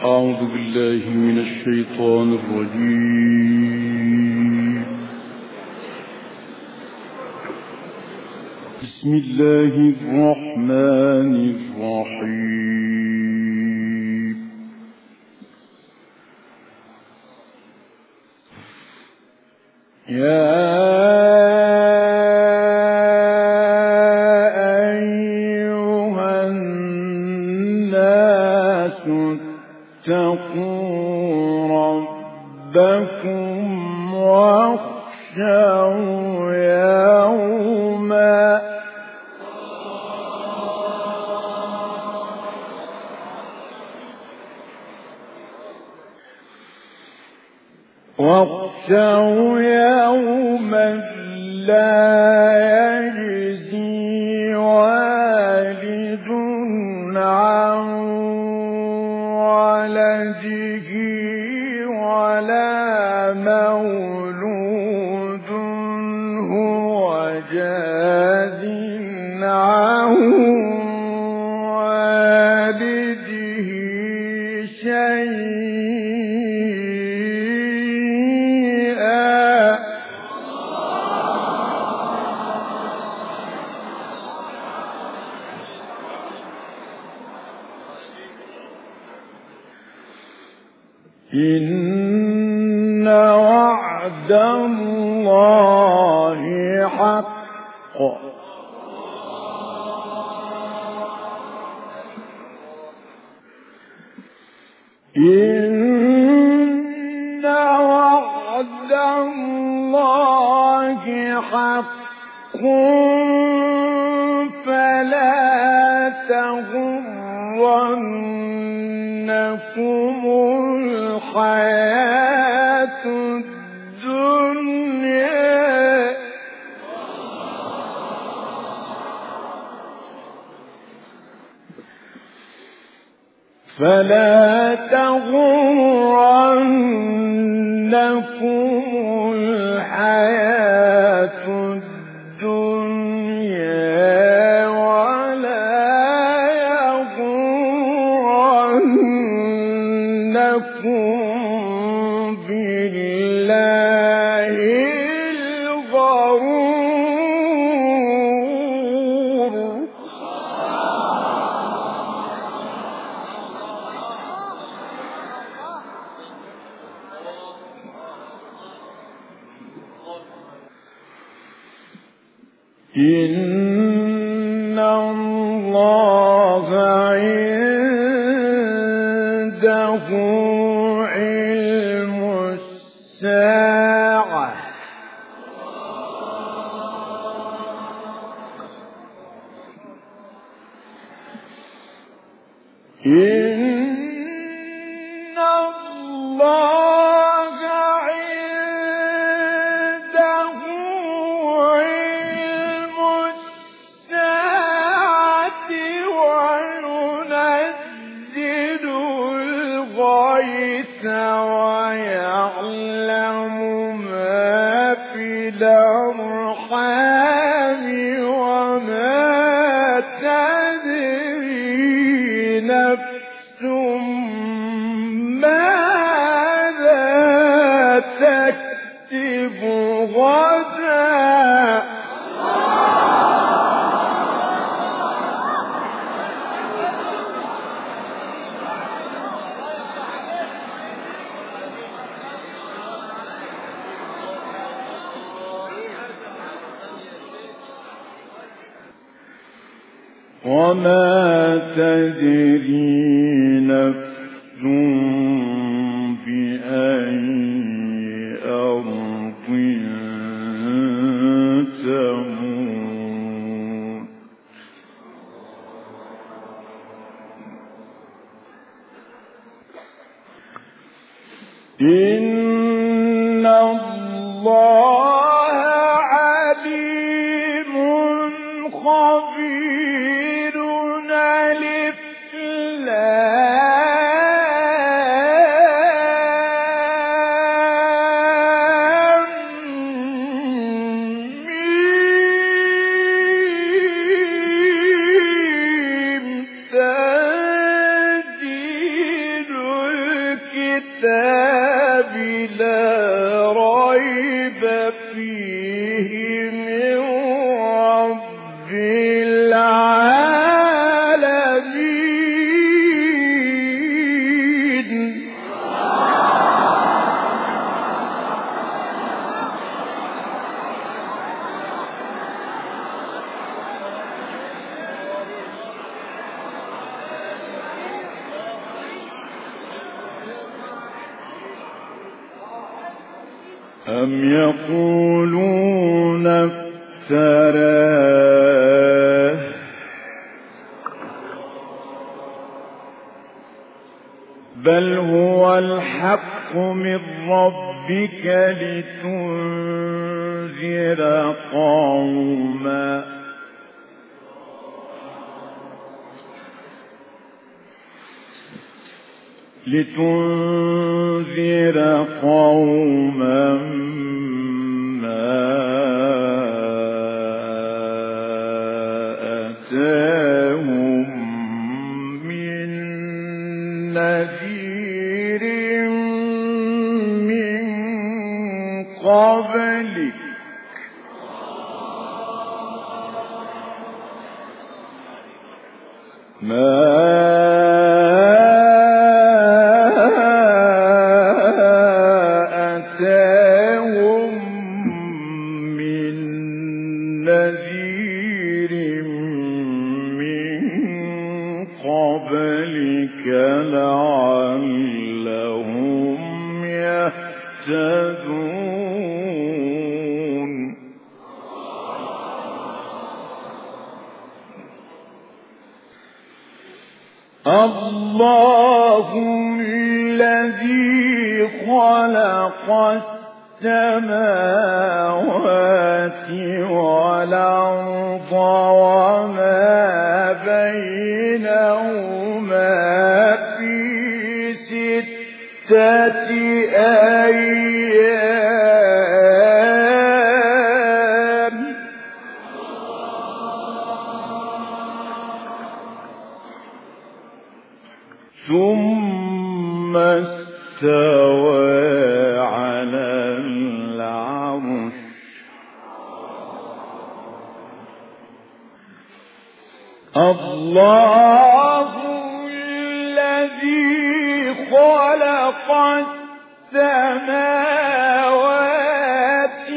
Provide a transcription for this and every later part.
أعوذ بالله من الشيطان الرجيم. بسم الله الرحمن الرحيم. يا أيها الناس اتقوا ربكم واخشوا يوما لا يجزي والد عن ولده ولا مولود هو جاز عن والده شيئا إن وعد الله حق إن وعد الله حق فلا تغرنكم الحياة الدنيا فلا تغرنكم الحياة الدنيا ولا يغرنكم بالله الغرور إن الله عنده علم الساعة إن الله عنده علم الساعة وينزل الغيث ويعلم ما في الأرحام وما تدري نفس ماذا تكسب غدا وما تدري نفس بأي أرض تموت إن الله عليم خبير ألف لام ميم تنزيل الكتاب لا ريب فيه من رب العالمين. أم يقولون افتراه بل هو الحق من ربك لتنذر قوما ما أتاهم من نذير من قبلك لعلهم يهتدون. الله الذي خلق السماوات والأرض وما بينهما في 6 أيام ثم استوى على العرش. الله الذي خلق السماوات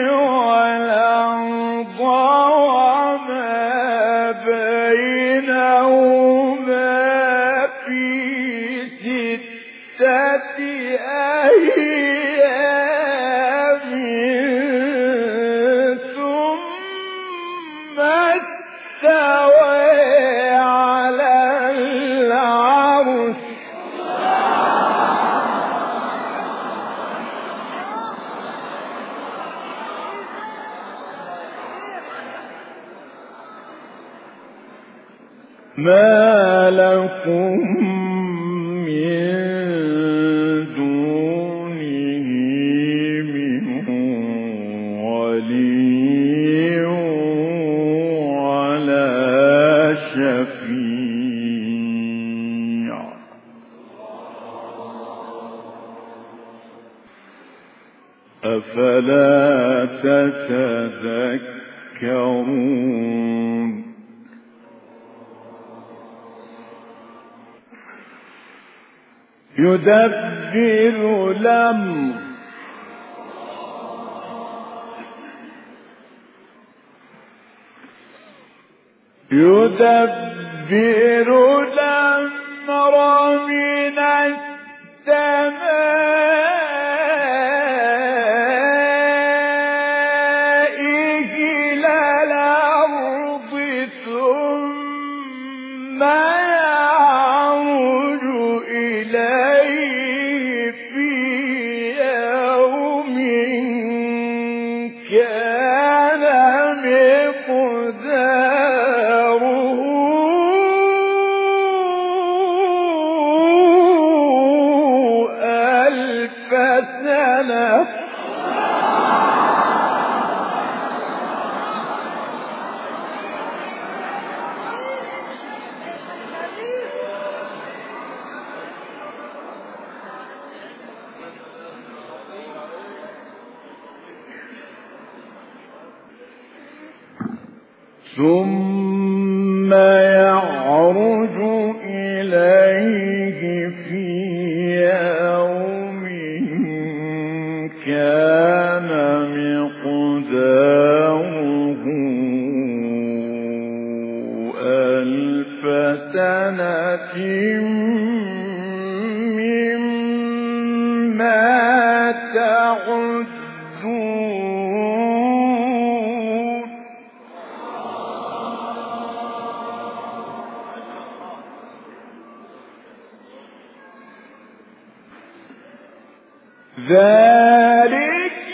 والأرض وما بينهما في 6 أيام ثم استوى على العرش. ما لكم من دونه من ولي ولا شفيع أفلا تتذكرون. يدبر الأمر من السماء إلى الأرض ثم يعرج إليه في يوم كان مقداره 1000 ثم يعرج إليه في يوم كان مقداره 1000 سنة مما تعدون. ذلك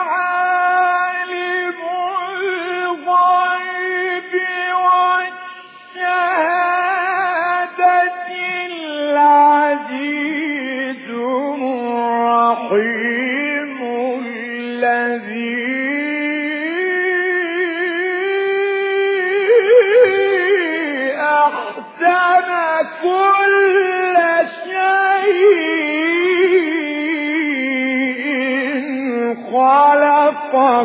عالم الغيب والشهادة العزيز الرحيم الذي أحسن كل شيء خلقه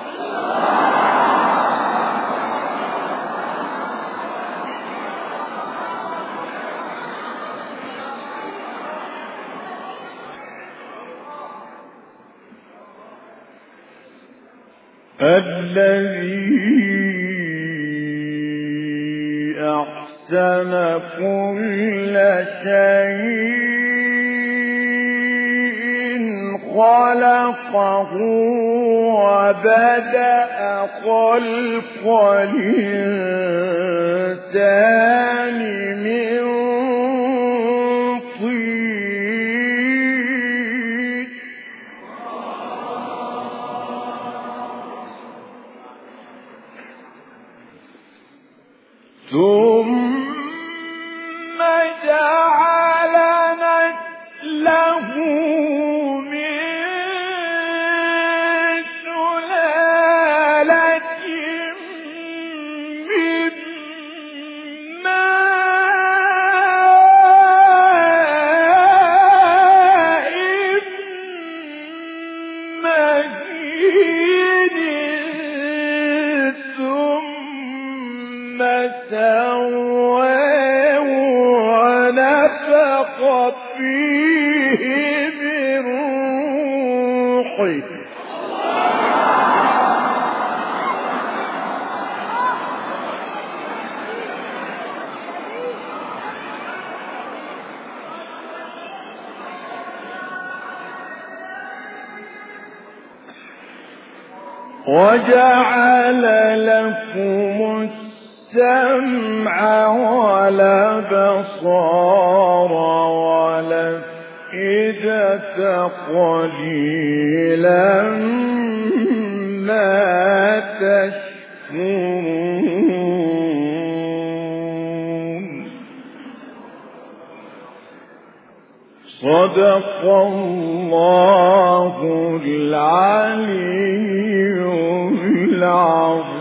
الذي أحسن كل شيء خلقه وبدأ خلق الإنسان من طين ثم جعل نسله من سلالة من ماء مهين ثم سواه ونفخ فيه من روحه وجعل لكم السمع والأبصار والأفئدة قليلا ما تشكرون. صدق الله العلي العظيم.